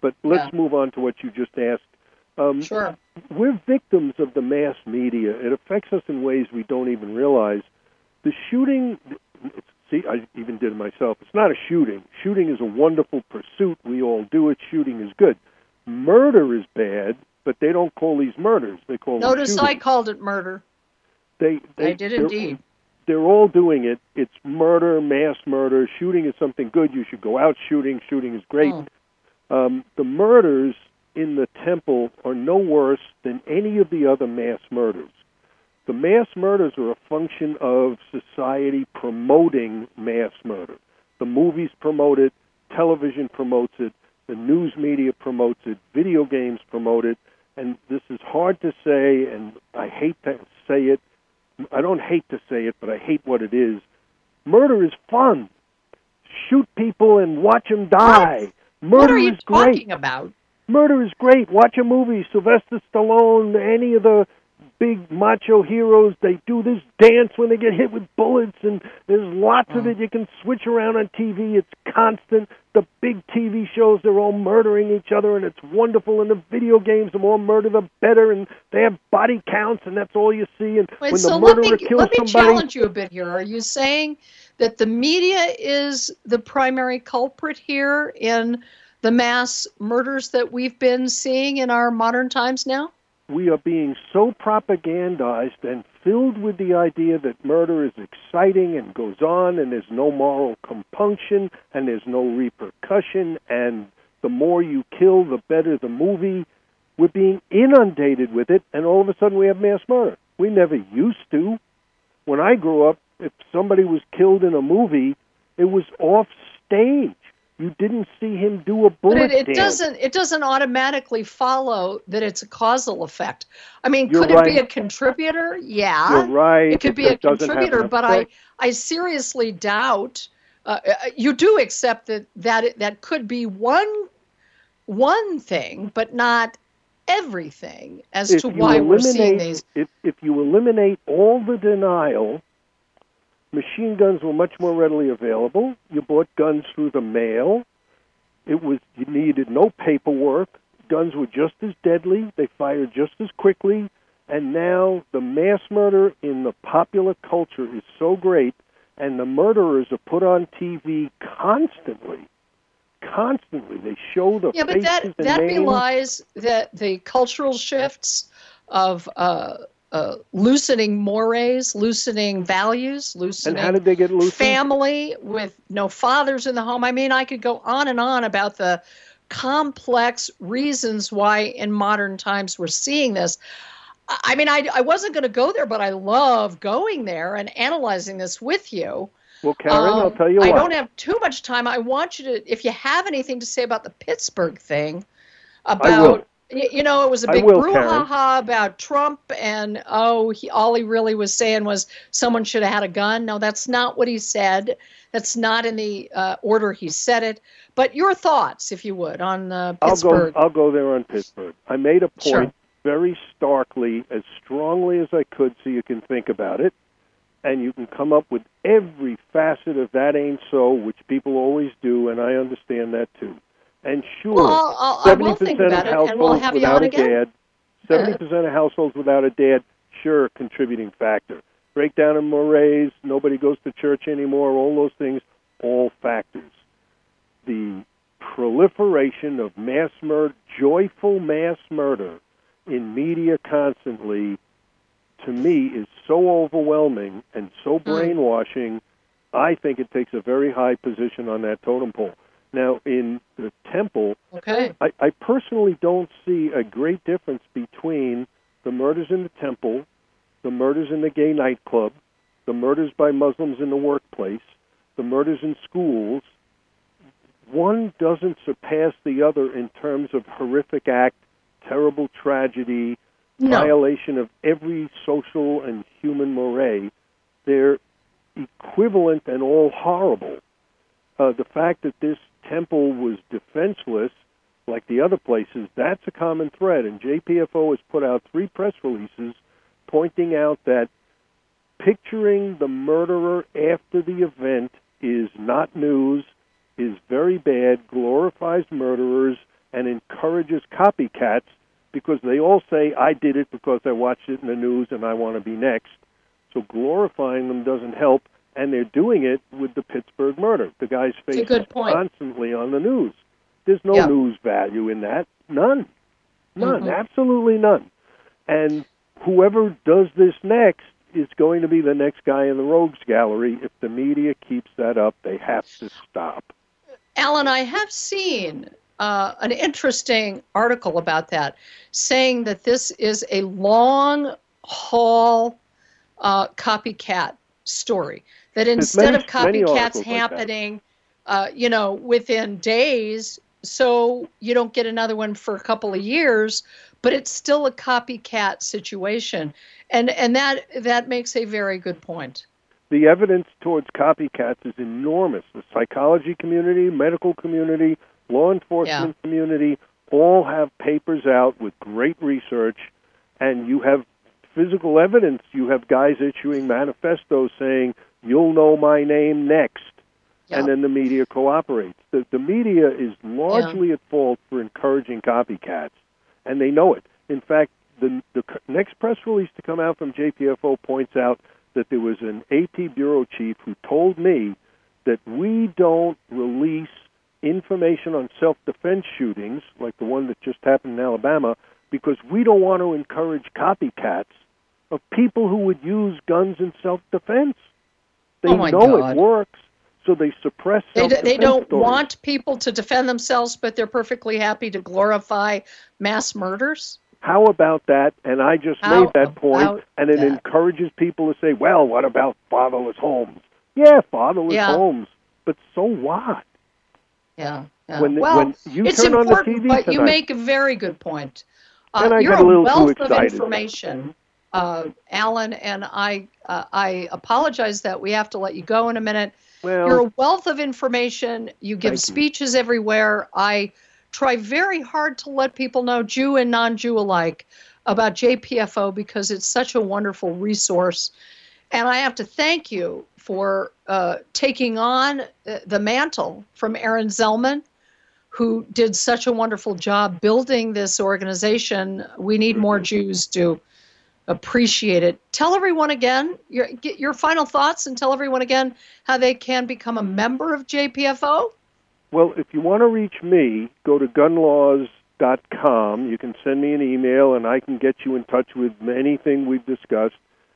But let's Yeah. move on to what you just asked. Um, Sure. We're victims of the mass media. It affects us in ways we don't even realize. The shooting, see, I even did it myself. It's not a shooting. Shooting is a wonderful pursuit. We all do it. Shooting is good. Murder is bad, but they don't call these murders. They call Notice them I shootings. called it murder. They, they, I did they're- indeed. They're all doing it. It's murder, mass murder. Shooting is something good. You should go out shooting. Shooting is great. Mm. Um, the murders in the temple are no worse than any of the other mass murders. The mass murders are a function of society promoting mass murder. The movies promote it, television promotes it, the news media promotes it, video games promote it, and this is hard to say, and I hate to say it. I don't hate to say it, but I hate what it is. Murder is fun. Shoot people and watch them die. Murder What are you is great. talking about? Murder is great. Watch a movie. Sylvester Stallone, any of the big macho heroes, they do this dance when they get hit with bullets, and there's lots of it. You can switch around on T V. It's constant. The big T V shows, they're all murdering each other, and it's wonderful. And the video games, the more murder, the better, and they have body counts, and that's all you see. And Wait, when so the let murderer me kills let me somebody... challenge you a bit here. Are you saying that the media is the primary culprit here in the mass murders that we've been seeing in our modern times now? We are being so propagandized and filled with the idea that murder is exciting and goes on, and there's no moral compunction, and there's no repercussion, and the more you kill, the better the movie. We're being inundated with it, and all of a sudden we have mass murder. We never used to. When I grew up, if somebody was killed in a movie, it was off stage. You didn't see him do a bullet But it, it dance. doesn't it doesn't automatically follow that it's a causal effect. I mean, You're could it be right. a contributor? Yeah. You're right. It could be It a doesn't have contributor, an but I, effect. I seriously doubt uh, you do accept that that it, that could be one one thing, but not everything as If to you why we're seeing eliminate- these. If, if you eliminate all the denial, machine guns were much more readily available. You bought guns through the mail. It was you needed no paperwork. Guns were just as deadly. They fired just as quickly. And now the mass murder in the popular culture is so great, and the murderers are put on T V constantly. Constantly. They show the Yeah, but faces that and that names. belies that the cultural shifts of uh, uh, loosening mores, loosening values, And loosening how did they get loosened? family with no fathers in the home. I mean, I could go on and on about the complex reasons why in modern times we're seeing this. I I mean, I, I wasn't going to go there, but I love going there and analyzing this with you. Well, Karen, I'll Um, tell you I what. don't have too much time. I want you to, if you have anything to say about the Pittsburgh thing, about, y- you know, it was a I big will, Karen. brouhaha about Trump, and, oh, he, all he really was saying was someone should have had a gun. No, that's not what he said. That's not in the uh, order he said it. But your thoughts, if you would, on uh, I'll Pittsburgh. go. I'll go there on Pittsburgh. I made a point Sure. very starkly, as strongly as I could, so you can think about it, and you can come up with every facet of that ain't so, which people always do, and I understand that too. And sure, Well, I'll- I'll- I seventy will think percent about of it, and we'll households have you without on a again. dad, seventy percent of households without a dad, sure, contributing factor. Breakdown in mores, nobody goes to church anymore, all those things, all factors. The proliferation of mass murder, joyful mass murder in media constantly, to me, is so overwhelming and so brainwashing, I think it takes a very high position on that totem pole. Now, in the temple, Okay. I, I personally don't see a great difference between the murders in the temple, the murders in the gay nightclub, the murders by Muslims in the workplace, the murders in schools. One doesn't surpass the other in terms of horrific act, terrible tragedy, No. violation of every social and human moray. They're equivalent and all horrible. Uh, the fact that this temple was defenseless, like the other places, that's a common thread. And J P F O has put out three press releases pointing out that picturing the murderer after the event is not news, is very bad, glorifies murderers, and encourages copycats because they all say, I did it because I watched it in the news and I want to be next. So glorifying them doesn't help, and they're doing it with the Pittsburgh murder. The guy's face is constantly on the news. There's no yeah. news value in that. None. None. Mm-hmm. Absolutely none. And whoever does this next is going to be the next guy in the rogues gallery. If the media keeps that up, they have to stop. Alan, I have seen uh, an interesting article about that, saying that this is a long-haul uh, copycat story. That instead many, of copycats happening, like uh, you know, within days, so you don't get another one for a couple of years, but it's still a copycat situation. And and that that makes a very good point. The evidence towards copycats is enormous. The psychology community, medical community, law enforcement yeah. community all have papers out with great research, and you have physical evidence. You have guys issuing manifestos saying, you'll know my name next, yeah. and then the media cooperates. The, the media is largely yeah. at fault for encouraging copycats, and they know it. In fact, the, the next press release to come out from J P F O points out that there was an A P bureau chief who told me that we don't release information on self-defense shootings, like the one that just happened in Alabama, because we don't want to encourage copycats of people who would use guns in self-defense. They oh my know God. It works, so they suppress they, self-defense They don't stories. Want people to defend themselves, but they're perfectly happy to glorify mass murders? How about that? And I just How made that point, and it that? encourages people to say, well, what about fatherless homes? Yeah, fatherless yeah. homes, but so what? Yeah. yeah. When, well, when you it's turn important, on the T V but tonight, you make a very good point. Uh, and I you're got a little wealth too excited. of information, uh, Alan, and I, uh, I apologize that we have to let you go in a minute. Well, you're a wealth of information. You give Thank speeches you. everywhere. I try very hard to let people know, Jew and non-Jew alike, about J P F O because it's such a wonderful resource. And I have to thank you for uh, taking on the mantle from Aaron Zellman, who did such a wonderful job building this organization. We need more Jews to appreciate it. Tell everyone again, your, get your final thoughts, and tell everyone again how they can become a member of J P F O. Well, if you want to reach me, go to gun laws dot com. You can send me an email, and I can get you in touch with anything we've discussed.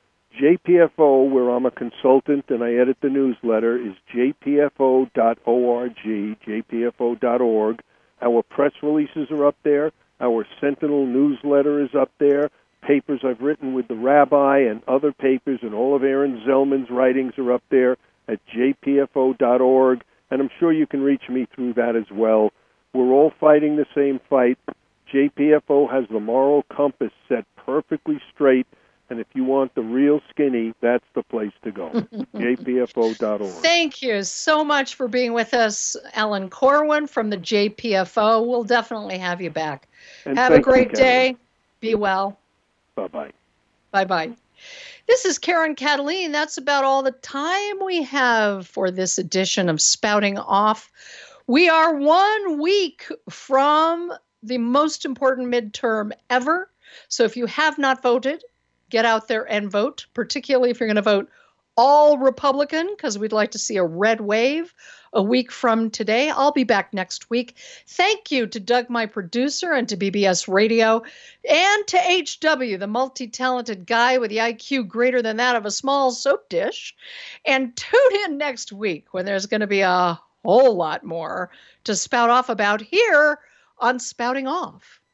J P F O, where I'm a consultant and I edit the newsletter, is j p f o dot org, j p f o dot org. Our press releases are up there. Our Sentinel newsletter is up there. Papers I've written with the rabbi and other papers, and all of Aaron Zellman's writings are up there at j p f o dot org. And I'm sure you can reach me through that as well. We're all fighting the same fight. J P F O has the moral compass set perfectly straight, and if you want the real skinny, that's the place to go, j p f o dot org. Thank you so much for being with us, Alan Corwin from the J P F O. We'll definitely have you back. And have a great day. Be well. Bye-bye. Bye-bye. This is Karen Cataline. That's about all the time we have for this edition of Spouting Off. We are one week from the most important midterm ever. So if you have not voted, get out there and vote, particularly if you're going to vote all Republican, because we'd like to see a red wave a week from today. I'll be back next week. Thank you to Doug, my producer, and to B B S Radio, and to H W, the multi-talented guy with the I Q greater than that of a small soap dish. And tune in next week when there's going to be a whole lot more to spout off about here on Spouting Off.